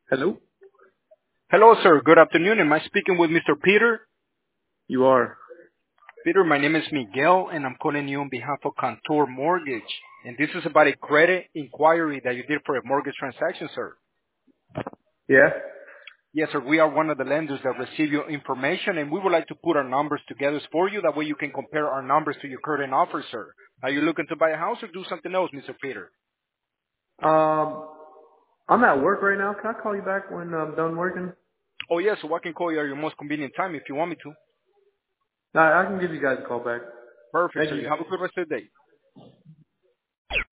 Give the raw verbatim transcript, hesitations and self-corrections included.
Hello? Hello, sir. Good afternoon. Am I speaking with Mister Peter? You are. Peter, my name is Miguel, and I'm calling you on behalf of Contour Mortgage. And this is about a credit inquiry that you did for a mortgage transaction, sir. Yeah? Yes, sir. We are one of the lenders that receive your information, and we would like to put our numbers together for you. That way you can compare our numbers to your current offer, sir. Are you looking to buy a house or do something else, Mister Peter? Um, I'm at work right now. Can I call you back when I'm done working? Oh, yes. So I can call you at your most convenient time if you want me to. No, I can give you guys a call back. Perfect, Thank sir. you. You have a good rest of the day.